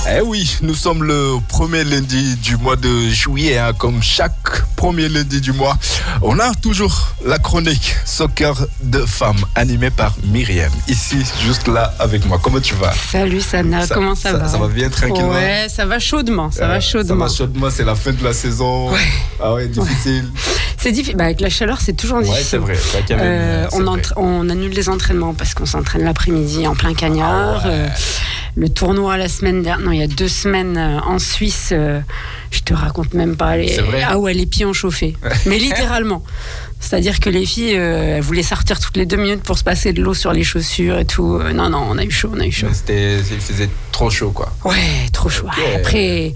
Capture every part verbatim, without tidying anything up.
Eh oui, nous sommes le premier lundi du mois de juillet, hein, comme chaque premier lundi du mois. On a toujours la chronique Soccer de femmes, animée par Myriam, ici, juste là, avec moi. Comment tu vas? Salut Sana, ça, comment ça, ça va? Ça va bien, tranquillement? Ouais, ça va chaudement, ça euh, va chaudement. Ça va chaudement, c'est la fin de la saison. Ouais. Ah ouais, difficile. Ouais. C'est difficile, bah, avec la chaleur, c'est toujours difficile. Ouais, c'est vrai. La euh, on, entra- on annule les entraînements parce qu'on s'entraîne l'après-midi en plein cagnard. Ah ouais. euh, le tournoi la semaine dernière, non, il y a deux semaines euh, en Suisse, euh, je te raconte même pas. Les... C'est vrai. Ah ouais, les pieds ont chauffé. Mais littéralement. C'est-à-dire que les filles, euh, elles voulaient sortir toutes les deux minutes pour se passer de l'eau sur les chaussures et tout. Euh, non, non, on a eu chaud, on a eu chaud. C'était, il faisait trop chaud, quoi. Ouais, trop chaud. Okay. Après,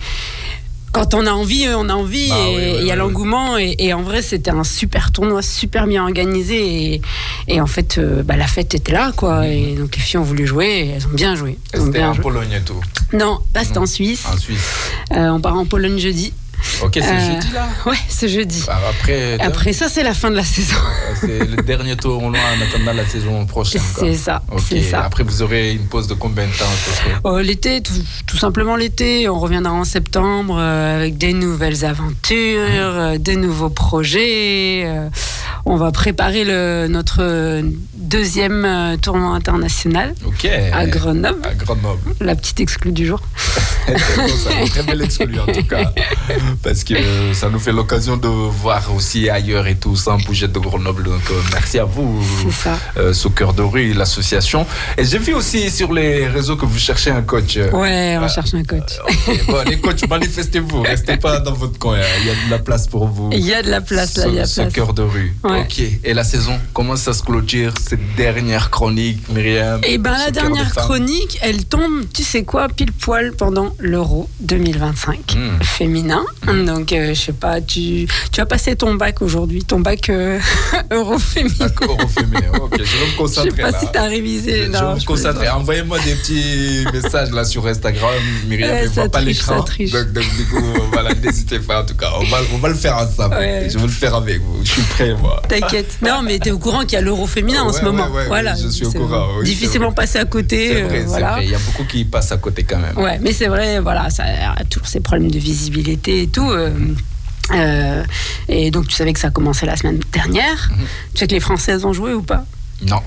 quand on a envie, on a envie bah, et il oui, oui, y a oui, l'engouement. Oui. Et, et en vrai, c'était un super tournoi, super bien organisé. Et, et en fait, euh, bah, la fête était là, quoi. Mm-hmm. Et donc les filles ont voulu jouer et elles ont bien joué. Elles c'était bien en joué. Pologne et tout? Non, là c'était en Suisse. En Suisse. Euh, on part en Pologne jeudi. Ok, c'est euh, jeudi là? Ouais, c'est jeudi. Bah, après, après ça, c'est la fin de la saison. C'est le dernier tournoi en attendant la saison prochaine. C'est quoi. ça, okay. c'est ça. Après, vous aurez une pause de combien de temps? euh, L'été, tout, tout simplement l'été. On reviendra en septembre euh, avec des nouvelles aventures, mmh. euh, des nouveaux projets. Euh, on va préparer le, notre deuxième euh, tournoi international okay. à Grenoble. À Grenoble. La petite exclue du jour. C'est bon, ça, une très belle exclue en tout cas. Parce que euh, ça nous fait l'occasion de voir aussi ailleurs et tout ça en Pougette de Grenoble. Donc euh, merci à vous, euh, Soccer de rue, l'association. Et j'ai vu aussi sur les réseaux que vous cherchez un coach. Ouais, on euh, cherche un coach. Okay. Bon, les coachs, manifestez-vous, restez pas dans votre coin. Il y a de la place pour vous. Il y a de la place là, il y a place. Soccer de rue. Ouais. Ok. Et la saison, comment ça se clôture cette dernière chronique, Myriam? Eh ben la dernière chronique, elle tombe, tu sais quoi, pile poil pendant l'Euro deux mille vingt-cinq mmh. féminin. Mmh. Donc euh, je sais pas, tu tu as passé ton bac aujourd'hui, ton bac euh, Euro féminin. Bac Euro féminin. Ok, je vais me concentrer. Je sais pas là. si tu as révisé. Je, non, je vais me concentrer. Envoyez-moi des petits messages là sur Instagram. Myriam ne voit pas l'écran. Donc, donc du coup, voilà, n'hésitez pas. En tout cas, on va on va le faire ensemble. Ouais. Je vais le faire avec vous. Je suis prêt, moi. T'inquiète. Non, mais t'es au courant qu'il y a l'Euro féminin ouais, en ce moment. Ouais, ouais, voilà. Je suis au courant. Oui, difficilement passé à côté. C'est vrai, euh, c'est voilà. vrai. Il y a beaucoup qui passent à côté quand même. Ouais, mais c'est vrai. Voilà, ça a toujours ces problèmes de visibilité et tout. Euh, euh, et donc tu savais que ça a commencé la semaine dernière. Mm-hmm. Tu sais que les Françaises ont joué ou pas? Non.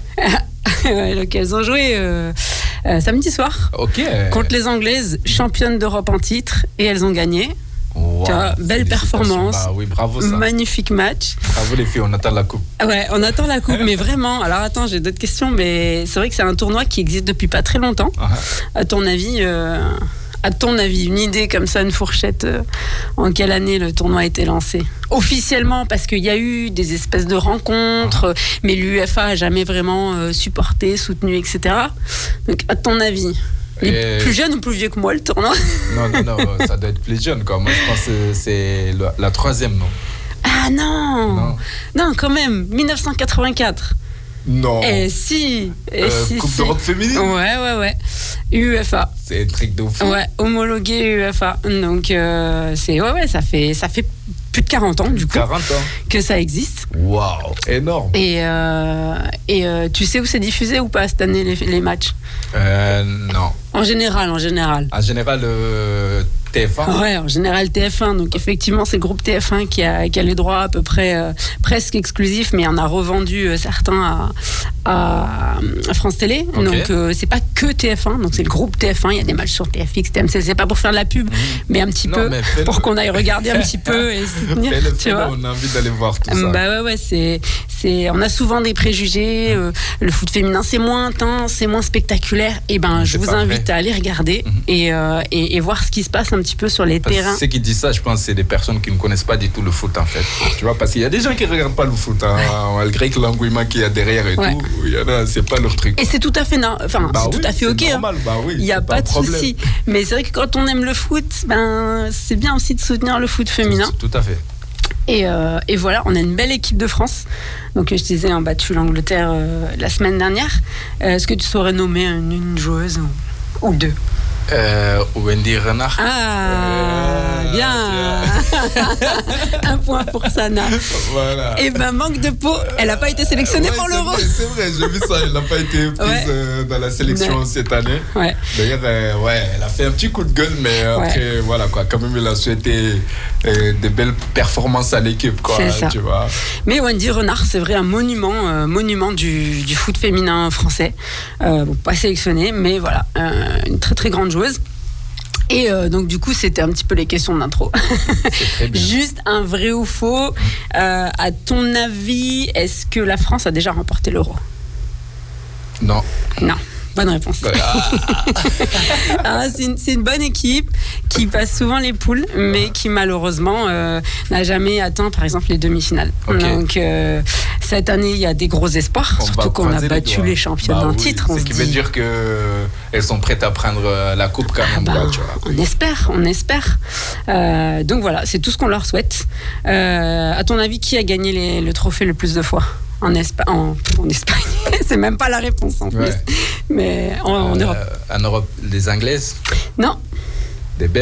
Donc elles ont joué euh, euh, samedi soir. Ok. Contre les Anglaises, championnes d'Europe en titre, et elles ont gagné. Wow, tu vois, belle performance, bah, oui, bravo, ça. Magnifique match. Bravo les filles, on attend la coupe. Ouais, on attend la coupe, mais vraiment. Alors attends, j'ai d'autres questions, mais c'est vrai que c'est un tournoi qui existe depuis pas très longtemps. Uh-huh. À ton avis, euh, à ton avis, une idée comme ça, une fourchette, euh, en quelle année le tournoi a été lancé? Officiellement, parce qu'il y a eu des espèces de rencontres, uh-huh. mais l'U F A a jamais vraiment euh, supporté, soutenu, et cetera. Donc à ton avis? Il est plus jeune ou plus vieux que moi, le tournoi? Non, non, non, ça doit être plus jeune, quoi. Moi, je pense que c'est la, la troisième, non? Ah non, non Non, quand même, dix-neuf cent quatre-vingt-quatre. Non. Eh si, eh euh, si Coupe si. d'Europe féminine? Ouais, ouais, ouais. U F A. C'est un truc de fou. Ouais, homologué U F A. Donc, euh, c'est, ouais, ouais, ça fait, ça fait plus de quarante ans, du coup. quarante ans. Que ça existe. Waouh, énorme. Et, euh, et euh, tu sais où c'est diffusé ou pas cette année, les, les matchs? Euh, non. En général, en général. En général, euh, T F un. Ouais, en général T F un. Donc effectivement, c'est le groupe T F un qui a, qui a les droits à peu près euh, presque exclusifs, mais on a revendu euh, certains à, à, à France Télé. Okay. Donc euh, c'est pas que T F un, donc c'est le groupe T F un. Il y a des matchs sur T F X, T M C. C'est pas pour faire de la pub, mmh. mais un petit non, peu pour qu'on aille regarder un petit peu et soutenir. Fais-le, tu fais-le, vois. on a envie d'aller voir tout ça. Bah ouais, ouais, c'est, c'est, on a souvent des préjugés. Euh, le foot féminin, c'est moins intense, c'est moins spectaculaire. Et ben, je vous invite à aller regarder mmh. et, euh, et, et voir ce qui se passe un petit peu sur les parce terrains. Ceux qui disent ça, je pense, c'est des personnes qui ne connaissent pas du tout le foot, en fait. Tu vois, parce qu'il y a des gens qui ne regardent pas le foot, hein, malgré que l'engouement qu'il y a derrière et ouais. tout. Il y en a, c'est pas leur truc. Et c'est tout à fait, non, enfin, bah c'est oui, tout à fait ok. Normal, hein. bah oui, il n'y a pas, pas de souci. Mais c'est vrai que quand on aime le foot, ben, c'est bien aussi de soutenir le foot féminin. Tout, tout à fait. Et, euh, et voilà, on a une belle équipe de France. Donc, je disais, on a battu l'Angleterre euh, la semaine dernière. Euh, est-ce que tu saurais nommer une, une joueuse ou, ou deux? Euh, Wendy Renard. Ah, bien. Un point pour Sana. Voilà. Et ben manque de peau, elle n'a pas été sélectionnée ouais, pour l'Euro. Vrai, c'est vrai, j'ai vu ça, elle n'a pas été prise ouais. euh, dans la sélection ouais. cette année. Ouais. D'ailleurs, euh, ouais, elle a fait un petit coup de gueule, mais après, ouais. voilà quoi, quand même, elle a souhaité euh, de belles performances à l'équipe, quoi. C'est ça. Tu vois. Mais Wendy Renard, c'est vrai, un monument, euh, monument du, du foot féminin français. Euh, bon, pas sélectionnée, mais voilà, euh, une très très grande joueuse. Et euh, donc du coup c'était un petit peu les questions d'intro. Juste un vrai ou faux. Euh, à ton avis, est-ce que la France a déjà remporté l'Euro ? Non. Non. Bonne réponse. Ah, c'est, une, c'est une bonne équipe qui passe souvent les poules, mais qui malheureusement euh, n'a jamais atteint, par exemple, les demi-finales. Okay. Donc euh, cette année, il y a des gros espoirs, on surtout qu'on a battu les, les champions d'un bah, oui. titre. C'est ce qui dit... veut dire qu'elles sont prêtes à prendre la coupe quand même. Ah bah, là, tu vois. On espère, on espère. Euh, donc voilà, c'est tout ce qu'on leur souhaite. Euh, à ton avis, qui a gagné les, le trophée le plus de fois ? En, Espa- en, en Espagne, c'est même pas la réponse en plus. Ouais. Mais en, en euh, Europe. En Europe, les Anglaises ? Non. Des Belges ?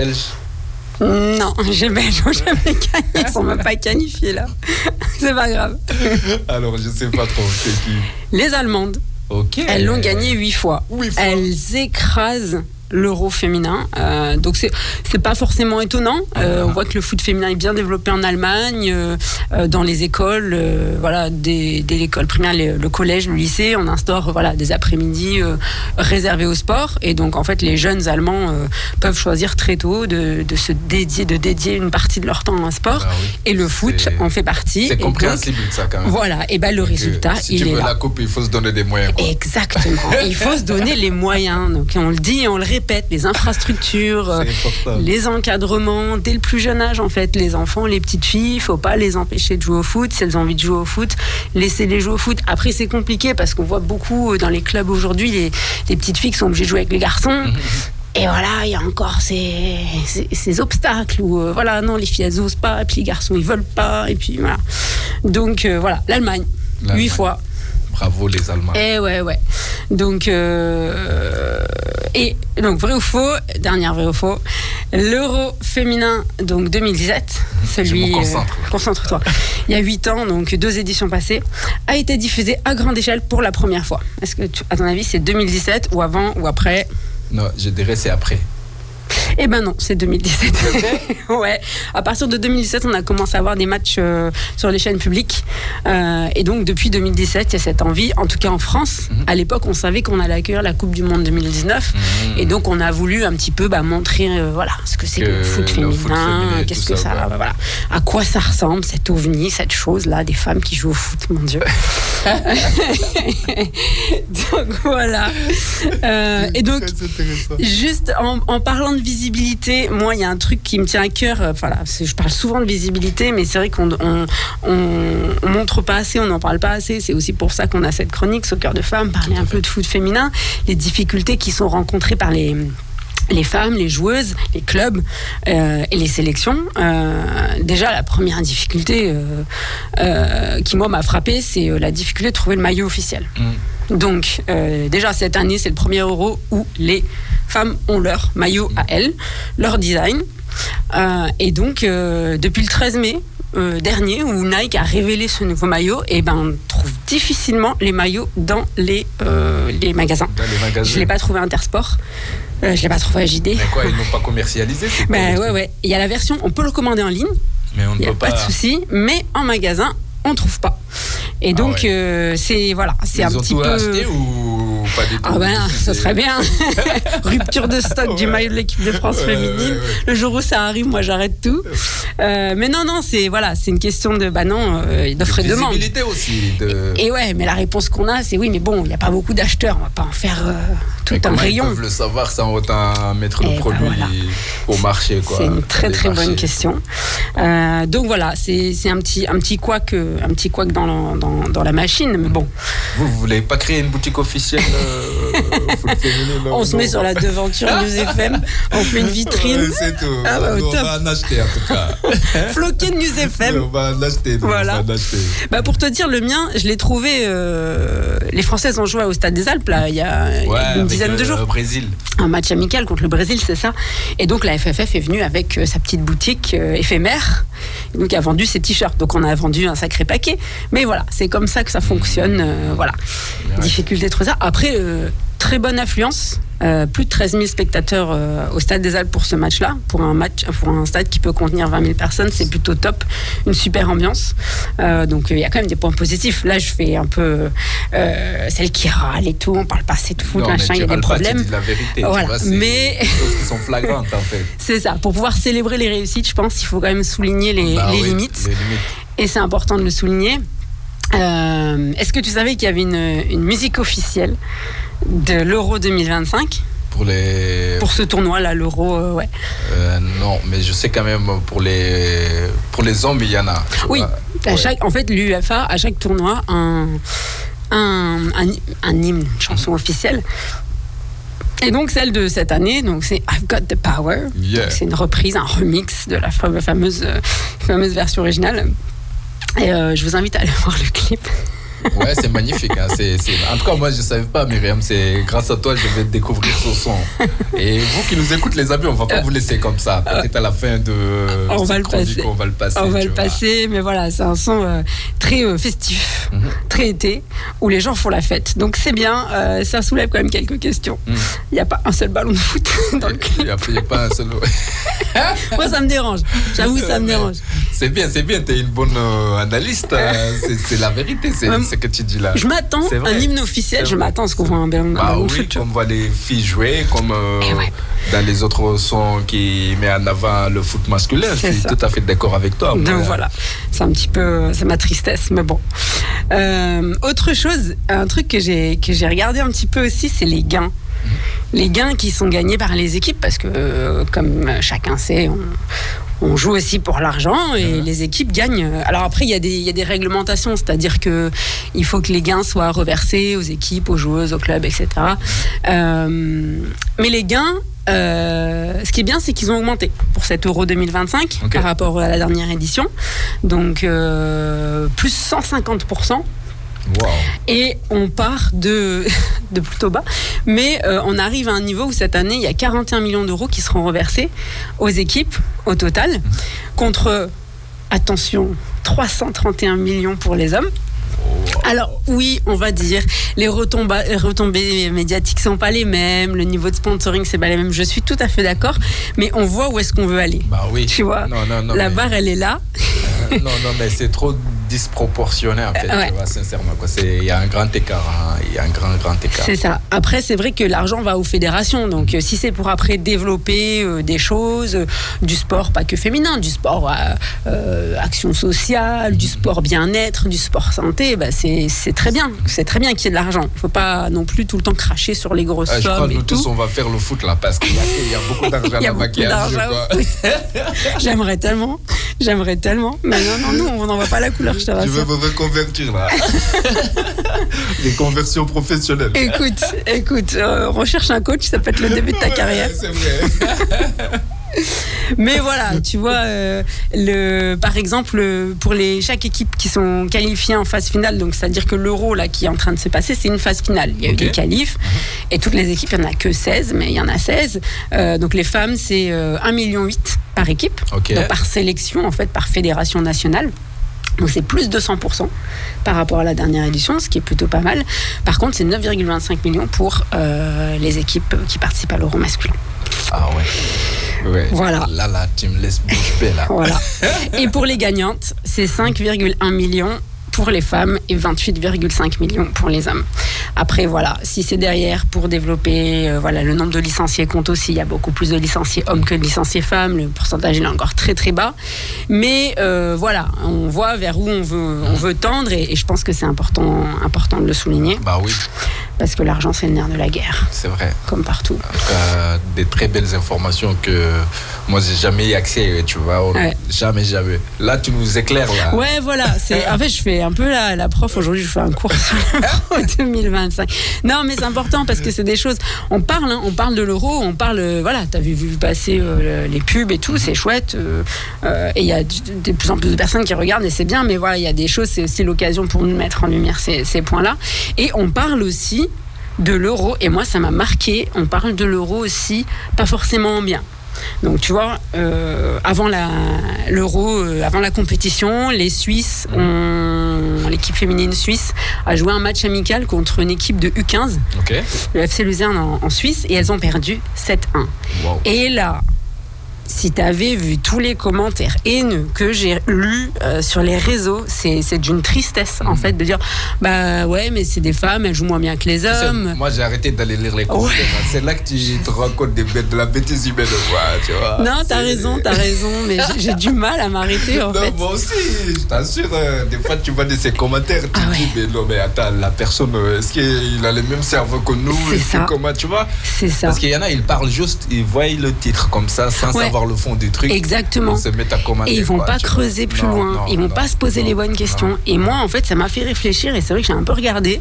Non, les Belges n'ont jamais gagné, ils sont même pas qualifiés là. C'est pas grave. Alors, je sais pas trop, c'est qui ? Les Allemandes. Ok. Elles l'ont gagné huit fois. huit fois. Elles écrasent l'Euro féminin, euh, donc c'est c'est pas forcément étonnant. Euh, on voit que le foot féminin est bien développé en Allemagne, euh, euh, dans les écoles, euh, voilà, dès, dès l'école primaire, les, le collège, le lycée, on instaure voilà des après-midi euh, réservés au sport, et donc en fait les jeunes Allemands euh, peuvent choisir très tôt de, de se dédier, de dédier une partie de leur temps à un sport, ah oui, et le foot en fait partie. C'est compréhensible donc, ça quand même. Voilà, et ben le donc, résultat, si il tu est veux là. La coupe, il faut se donner des moyens. Quoi. Exactement, il faut se donner les moyens. Donc on le dit et on le répète. Les infrastructures, les encadrements dès le plus jeune âge en fait, les enfants, les petites filles, il faut pas les empêcher de jouer au foot. Si elles ont envie de jouer au foot, laissez-les jouer au foot. Après c'est compliqué parce qu'on voit beaucoup dans les clubs aujourd'hui les, les petites filles qui sont obligées de jouer avec les garçons. Et voilà, il y a encore ces, ces, ces obstacles où euh, voilà, non, les filles elles osent pas, et puis les garçons ils veulent pas, et puis voilà. Donc euh, voilà, l'Allemagne, huit fois. Bravo les Allemands. Et ouais, ouais. Donc, euh, et donc vrai ou faux, dernière vrai ou faux, l'Euro féminin donc deux mille dix-sept, celui. Je me concentre. Euh, concentre-toi. Il y a huit ans, donc deux éditions passées, a été diffusé à grande échelle pour la première fois. Est-ce que, tu, à ton avis, c'est deux mille dix-sept ou avant ou après ? Non, je dirais c'est après. Eh ben non, c'est deux mille dix-sept. Ouais. À partir de deux mille dix-sept, on a commencé à avoir des matchs euh, sur les chaînes publiques. Euh, et donc, depuis deux mille dix-sept, il y a cette envie, en tout cas en France. Mm-hmm. À l'époque, on savait qu'on allait accueillir la Coupe du Monde deux mille dix-neuf. Mm-hmm. Et donc, on a voulu un petit peu bah, montrer euh, voilà, ce que c'est que, que le foot féminin, le foot féminin qu'est-ce que ça, ça bah, voilà, à quoi ça ressemble, cet ovni, cette chose-là, des femmes qui jouent au foot, mon Dieu. Donc, voilà. Euh, et donc, juste en, en parlant de visibilité, moi, il y a un truc qui me tient à cœur. Enfin, là, je parle souvent de visibilité, mais c'est vrai qu'on on, on, on montre pas assez, on n'en parle pas assez. C'est aussi pour ça qu'on a cette chronique Soccer de femmes, parler un peu de foot féminin, les difficultés qui sont rencontrées par les les femmes, les joueuses, les clubs euh, et les sélections. Euh, déjà, la première difficulté euh, euh, qui, moi, m'a frappée, c'est euh, la difficulté de trouver le maillot officiel. Mmh. Donc, euh, déjà, cette année, c'est le premier Euro où les femmes ont leur maillot à elles, leur design. Euh, et donc, euh, depuis le treize mai, Euh, dernier où Nike a révélé ce nouveau maillot, et ben on trouve difficilement les maillots dans les euh, les magasins. Dans les magasins. Je l'ai pas trouvé à Intersport, euh, je l'ai pas trouvé à J D. Mais quoi, ils l'ont pas commercialisé? Ben ouais ouais. Il y a la version, on peut le commander en ligne. Mais on ne peut pas. Il y a pas de souci, mais en magasin on trouve pas. Et donc ah ouais. euh, c'est voilà, c'est ils un ont petit tout peu. Acheté ou pas du tout? Ah ben, ça serait bien. Rupture de stock ouais. du maillot de l'équipe de France ouais, féminine. Ouais, ouais. Le jour où ça arrive, moi j'arrête tout. Euh, mais non, non, c'est voilà, c'est une question de bah non, euh, d'offre et de demande. Visibilité aussi. De... Et, et ouais, mais la réponse qu'on a, c'est oui, mais bon, il n'y a pas beaucoup d'acheteurs, on va pas en faire euh, tout mais un rayon. Ils peuvent le savoir sans autant mettre et le produit bah, voilà. au marché, quoi. C'est une très très marchés. bonne question. Euh, donc voilà, c'est c'est un petit un petit couac, un petit couac dans la, dans dans la machine, mais bon. Vous, vous voulez pas créer une boutique officielle euh, foot féminin, non, on non. se met sur la devanture News F M, on fait une vitrine. Ouais, c'est tout. Ah bah, on va en acheter en tout cas. Floqué de News F M. On va en acheter. Donc, voilà. on va en acheter. Bah pour te dire, le mien, je l'ai trouvé. Euh, les Françaises ont joué au Stade des Alpes là, il y a, ouais, il y a une dizaine le, de jours. Le Brésil. Un match amical contre le Brésil, c'est ça. Et donc la F F F est venue avec euh, sa petite boutique euh, éphémère. Et donc a vendu ses t-shirts. Donc on a vendu un sacré paquet. Mais voilà, c'est comme ça que ça fonctionne. Euh, voilà. Ouais. Difficulté de trouver ça. Après, euh, très bonne affluence. Euh, plus de treize mille spectateurs euh, au Stade des Alpes pour ce match-là. Pour un match, pour un stade qui peut contenir vingt mille personnes, c'est plutôt top. Une super ambiance. Euh, donc il euh, y a quand même des points positifs. Là, je fais un peu euh, celle qui râle et tout. On parle pas assez de foot, non, machin. Il y a des problèmes. Tu dis la vérité. Voilà. Tu vois, c'est mais des choses qui sont flagrantes en fait. C'est ça. Pour pouvoir célébrer les réussites, je pense qu'il faut quand même souligner les, bah, les, oui, limites. les limites. Et c'est important de le souligner. Euh, est-ce que tu savais qu'il y avait une, une musique officielle de l'Euro deux mille vingt-cinq pour les pour ce tournoi là, l'Euro, euh, ouais. Euh, non, mais je sais quand même pour les pour les hommes il y en a. Oui. Vois, à ouais. chaque, en fait, l'UEFA à chaque tournoi un un, un, un hymne, une chanson officielle. Et donc celle de cette année, donc c'est I've Got the Power. Yeah. Donc, c'est une reprise, un remix de la fameuse fameuse version originale. Et euh, je vous invite à aller voir le clip. Ouais, c'est magnifique. Hein. C'est, c'est... En tout cas, moi, je ne savais pas, Myriam. C'est grâce à toi, je vais découvrir ce son. Et vous qui nous écoutez, les amis, on ne va pas euh, vous laisser comme ça. Peut-être à la fin de on va le passer. On va le passer. On va le vois. passer, mais voilà, c'est un son euh, très euh, festif, mm-hmm. très été, où les gens font la fête. Donc c'est bien. Euh, ça soulève quand même quelques questions. Il mm. n'y a pas un seul ballon de foot dans le clip. Il n'y a, a pas un seul. Moi, ça me dérange. J'avoue, ça me dérange. C'est bien, c'est bien. Tu es une bonne euh, analyste. Euh, c'est, c'est la vérité. C'est, ouais. ce que tu dis là. Je m'attends à un hymne officiel, je m'attends à ce qu'on voit un ballon de bah, foot. Oui, comme on voit les filles jouer, comme euh, ouais. dans les autres sons qui mettent en avant le foot masculin. C'est je suis ça. Tout à fait d'accord avec toi. Donc moi. Voilà, c'est un petit peu, c'est ma tristesse, mais bon. Euh, autre chose, un truc que j'ai, que j'ai regardé un petit peu aussi, c'est les gains. Les gains qui sont gagnés par les équipes, parce que euh, comme chacun sait, on, on joue aussi pour l'argent et mmh. les équipes gagnent. Alors après, il y a des, il y a des réglementations, c'est-à-dire qu'il faut que les gains soient reversés aux équipes, aux joueuses, aux clubs, et cetera. Euh, mais les gains, euh, ce qui est bien, c'est qu'ils ont augmenté pour cet Euro deux mille vingt-cinq okay. par rapport à la dernière édition. Donc, euh, plus cent cinquante pour cent. Wow. Et on part de, de plutôt bas, mais euh, on arrive à un niveau où cette année il y a quarante et un millions d'euros qui seront reversés aux équipes au total, contre, attention, trois cent trente et un millions pour les hommes. Alors oui, on va dire, les retombées, les retombées médiatiques sont pas les mêmes, le niveau de sponsoring c'est pas les mêmes. Je suis tout à fait d'accord, mais on voit où est-ce qu'on veut aller. Bah oui. Tu vois, non, non, non, la mais... barre elle est là. Euh, non, non, mais c'est trop disproportionné en fait. Euh, ouais. Tu vois, sincèrement, quoi. C'est il y a un grand écart, hein. Il y a un grand, grand écart. C'est ça. Après, c'est vrai que l'argent va aux fédérations, donc euh, si c'est pour après développer euh, des choses, euh, du sport pas que féminin, du sport euh, euh, action sociale, du sport bien-être, du sport santé, bah c'est c'est très bien. C'est très bien qu'il y ait de l'argent. Il faut pas non plus tout le temps cracher sur les grosses ah, sommes. Je crois que nous tout. tous on va faire le foot là parce qu'il y a, il y a beaucoup d'argent il y a à beaucoup maquillage. J'aimerais tellement, j'aimerais tellement. Mais non, non, nous on n'en voit pas la couleur. Je te rassure. Tu veux me reconvertir là? Les conversions professionnelles. Écoute, écoute, euh, recherche un coach, ça peut être le début de ta carrière. Ouais, c'est vrai. Mais voilà, tu vois, euh, le, par exemple, pour les, chaque équipe qui sont qualifiées en phase finale, donc c'est-à-dire que l'Euro là, qui est en train de se passer, c'est une phase finale. Il y a okay. eu des qualifs, et toutes les équipes, il n'y en a que seize, mais il y en a seize. Euh, donc les femmes, c'est euh, un virgule huit million par équipe, okay. donc par sélection, en fait, par fédération nationale. Donc c'est plus de cent pour cent par rapport à la dernière édition, ce qui est plutôt pas mal. Par contre, c'est neuf virgule vingt-cinq millions pour euh, les équipes qui participent à l'Euro masculin. Ah ouais. ouais. Voilà. Là, là, tu me laisses bouche bée, là. Voilà. Et pour les gagnantes, c'est cinq virgule un million pour les femmes et vingt-huit virgule cinq millions pour les hommes. Après, voilà, si c'est derrière pour développer, euh, voilà, le nombre de licenciés compte aussi. Il y a beaucoup plus de licenciés hommes que de licenciés femmes. Le pourcentage il est encore très très bas. Mais euh, voilà, on voit vers où on veut, on veut tendre et, et je pense que c'est important, important de le souligner. Bah oui. Parce que l'argent, c'est le nerf de la guerre. C'est vrai. Comme partout. En tout cas, des très belles informations que moi, j'ai jamais eu accès, tu vois. Ouais. Jamais, jamais. Là, tu nous éclaires, là. Ouais, voilà. C'est... En fait, je fais un peu la, la prof. Aujourd'hui, je fais un cours sur l'euro deux mille vingt-cinq. Non, mais c'est important parce que c'est des choses... On parle, hein, on parle de l'euro, on parle... Voilà, t'as vu, vu passer euh, les pubs et tout, c'est chouette. Euh, euh, et il y a de plus en plus de personnes qui regardent et c'est bien, mais voilà, il y a des choses, c'est aussi l'occasion pour nous mettre en lumière ces, ces points-là. Et on parle aussi de l'euro, et moi, ça m'a marqué, on parle de l'euro aussi, pas forcément bien. Donc tu vois, euh, avant la, l'euro, euh, avant la compétition, les Suisses, ont, l'équipe féminine suisse a joué un match amical contre une équipe de U quinze, okay. Le F C Luzerne en, en Suisse, et elles ont perdu sept un. Wow. Et là, si tu avais vu tous les commentaires haineux que j'ai lus euh, sur les réseaux, c'est, c'est d'une tristesse, mmh. en fait, de dire bah ouais, mais c'est des femmes, elles jouent moins bien que les hommes. C'est, moi, j'ai arrêté d'aller lire les commentaires. Ouais. C'est là que tu te rends compte des bêtes, de la bêtise humaine, tu vois. Non, t'as c'est... raison, t'as raison, mais j'ai, j'ai du mal à m'arrêter, en non, fait. Moi aussi, je t'assure, euh, des fois, tu vois de ces commentaires, tu ah, te ouais. dis, mais non, mais attends, la personne, est-ce qu'il a le même cerveau que nous? C'est ça. Comment, tu vois? C'est ça. Parce qu'il y en a, ils parlent juste, ils voient le titre comme ça, sans ouais. savoir le fond du truc. Exactement. Se mettre à commander, et ils vont quoi, pas creuser vois. plus non, loin, non, ils vont non, pas se poser non, les bonnes questions. Non. Et moi, en fait, ça m'a fait réfléchir et c'est vrai que j'ai un peu regardé.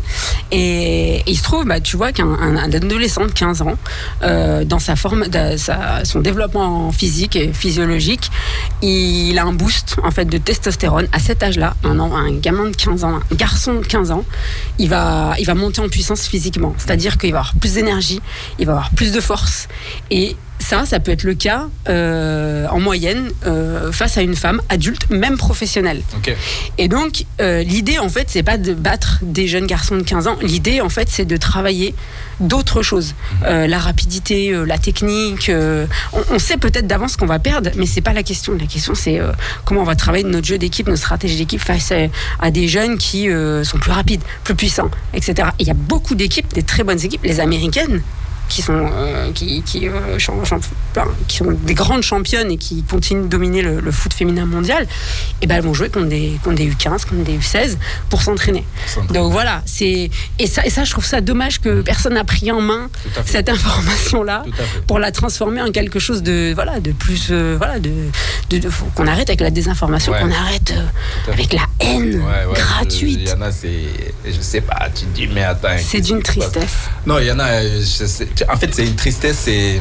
Et, et il se trouve, bah, tu vois, qu'un un, un adolescent de quinze ans, euh, dans sa forme, de, sa, son développement physique et physiologique, il a un boost en fait de testostérone à cet âge-là. Un, un gamin de quinze ans, un garçon de quinze ans, il va, il va monter en puissance physiquement. C'est-à-dire qu'il va avoir plus d'énergie, il va avoir plus de force et ça, ça peut être le cas euh, en moyenne euh, face à une femme adulte, même professionnelle. Okay. Et donc, euh, l'idée, en fait, c'est pas de battre des jeunes garçons de quinze ans. L'idée, en fait, c'est de travailler d'autres choses. Euh, la rapidité, euh, la technique. Euh, on, on sait peut-être d'avance qu'on va perdre, mais c'est pas la question. La question, c'est euh, comment on va travailler notre jeu d'équipe, notre stratégie d'équipe face à, à des jeunes qui euh, sont plus rapides, plus puissants, et cetera. Il y a beaucoup d'équipes, des très bonnes équipes. Les américaines, qui sont, euh, qui, qui, euh, champ, champ, qui sont des grandes championnes et qui continuent de dominer le, le foot féminin mondial, et ben elles vont jouer contre des, contre des U quinze, contre des U seize pour s'entraîner. s'entraîner. Donc voilà, c'est, et, ça, et ça, je trouve ça dommage que personne n'a pris en main cette information-là pour la transformer en quelque chose de, voilà, de plus. Euh, voilà, de, de, de, faut qu'on arrête avec la désinformation, ouais. qu'on arrête euh, avec la haine ouais, ouais, gratuite. Il y en a, c'est. Je sais pas, tu te dis, mais attends. C'est d'une tristesse. Non, il y en a. Je sais, en fait, c'est une tristesse, c'est,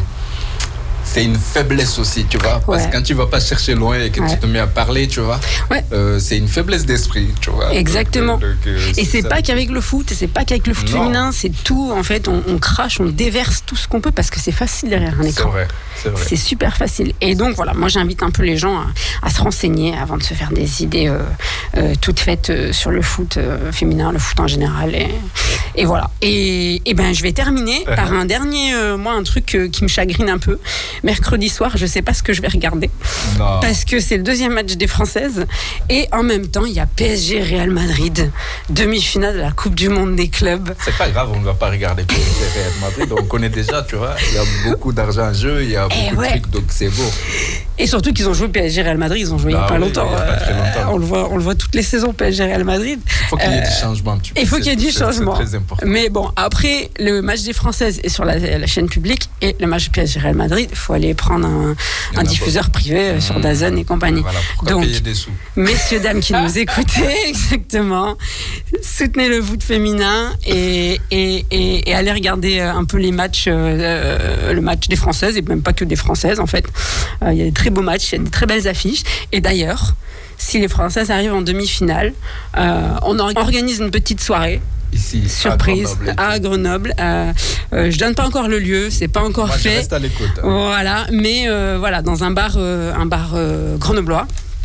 c'est une faiblesse aussi, tu vois. Parce ouais. que quand tu vas pas chercher loin et que ouais. tu te mets à parler, tu vois, ouais. euh, c'est une faiblesse d'esprit, tu vois. Exactement. Donc, donc, euh, et c'est, c'est pas qu'avec le foot, c'est pas qu'avec le foot non. féminin, c'est tout, en fait, on, on crache, on déverse tout ce qu'on peut parce que c'est facile derrière un écran. C'est vrai. C'est, vrai. C'est super facile. Et donc, voilà, moi, j'invite un peu les gens à, à se renseigner avant de se faire des idées euh, euh, toutes faites euh, sur le foot euh, féminin, le foot en général. Et, et voilà. Et, et ben, je vais terminer uh-huh. par un dernier, euh, moi, un truc euh, qui me chagrine un peu. Mercredi soir, je sais pas ce que je vais regarder. Non. Parce que c'est le deuxième match des Françaises. Et en même temps, il y a P S G Real Madrid, demi-finale de la Coupe du Monde des clubs. C'est pas grave, on ne va pas regarder P S G Real Madrid. On connaît déjà, tu vois. Il y a beaucoup d'argent en jeu, il y a beaucoup ouais. de trucs, donc c'est beau. Et surtout qu'ils ont joué P S G Real Madrid, ils ont joué ah, il n'y a pas oui, longtemps. Il y a pas très longtemps. Euh, on le voit, on le voit toutes les saisons P S G Real Madrid. Il faut qu'il y ait euh, du changement. Tu il faut qu'il y ait du c'est, changement. C'est très important. Mais bon, après, le match des Françaises est sur la, la chaîne publique et le match P S G Real Madrid, il faut aller prendre un, un diffuseur pas. privé mmh. sur DAZN et compagnie. Voilà, donc, payer des sous. Messieurs, dames qui nous écoutez, exactement, soutenez le foot féminin et, et, et, et allez regarder un peu les matchs, euh, le match des Françaises et même pas que des Françaises en fait. Euh, il y a des très beaux matchs, il y a des très belles affiches. Et d'ailleurs, si les Françaises arrivent en demi-finale, euh, on organise une petite soirée. Ici, surprise à Grenoble. À Grenoble. Euh, euh, je donne pas encore le lieu, c'est pas encore Moi, fait. Je reste à l'écoute. Hein. Voilà, mais euh, voilà, dans un bar, euh, un bar euh, grenoblois.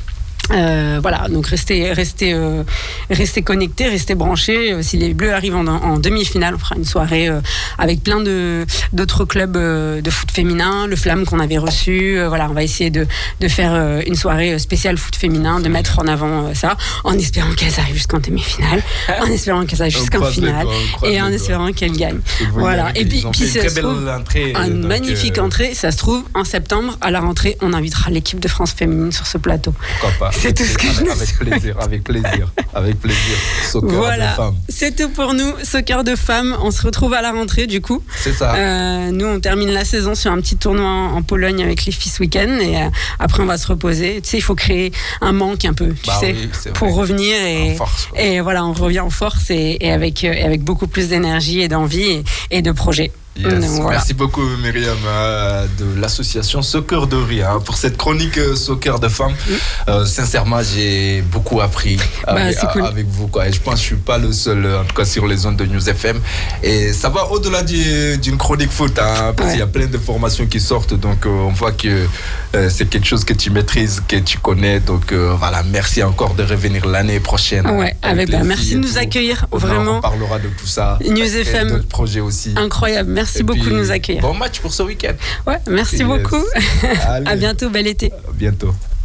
Euh, voilà, donc restez, restez, euh, restez connectés, restez branchés. Euh, si les Bleus arrivent en, en demi-finale, on fera une soirée euh, avec plein de, d'autres clubs euh, de foot féminin, le Flamme qu'on avait reçu. Euh, voilà, on va essayer de, de faire euh, une soirée spéciale foot féminin, de mettre en avant euh, ça, en espérant qu'elles arrivent jusqu'en demi-finale, en espérant qu'elles arrivent jusqu'en finale et en espérant qu'elles gagnent. Voilà. Et puis, puis ça se trouve, entrée, une donc, magnifique euh... entrée. Ça se trouve en septembre à la rentrée, on invitera l'équipe de France féminine sur ce plateau. Pourquoi pas? C'est tout ce que avec, je avec plaisir, avec plaisir, avec plaisir. Soccer voilà. de femmes. C'est tout pour nous. Soccer de femmes. On se retrouve à la rentrée du coup. C'est ça. Euh, nous, on termine la saison sur un petit tournoi en, en Pologne avec les filles ce week-end et euh, après on va se reposer. Tu sais, il faut créer un manque un peu, tu bah sais, oui, pour vrai. revenir et, en force, et voilà, on revient en force et, et avec et avec beaucoup plus d'énergie et d'envie et, et de projets. Yes. Donc, voilà. Merci beaucoup Myriam euh, de l'association Soccer de Rire hein, pour cette chronique euh, Soccer de femmes. Mm. Euh, sincèrement, j'ai beaucoup appris bah, avec, cool. avec vous. Quoi. Et je pense que je ne suis pas le seul, en tout cas sur les ondes de News F M. Et ça va au-delà du, d'une chronique foot, hein, parce ouais. qu'il y a plein d'informations qui sortent. Donc euh, on voit que euh, c'est quelque chose que tu maîtrises, que tu connais. Donc euh, voilà, merci encore de revenir l'année prochaine. Ouais, avec, avec bah, merci de nous accueillir. On vraiment. On parlera de tout ça. News F M. D'autres projets aussi. Incroyable. Merci et beaucoup puis, de nous accueillir. Bon match pour ce week-end. Ouais, merci yes. beaucoup. Allez. À bientôt, bel été. À bientôt.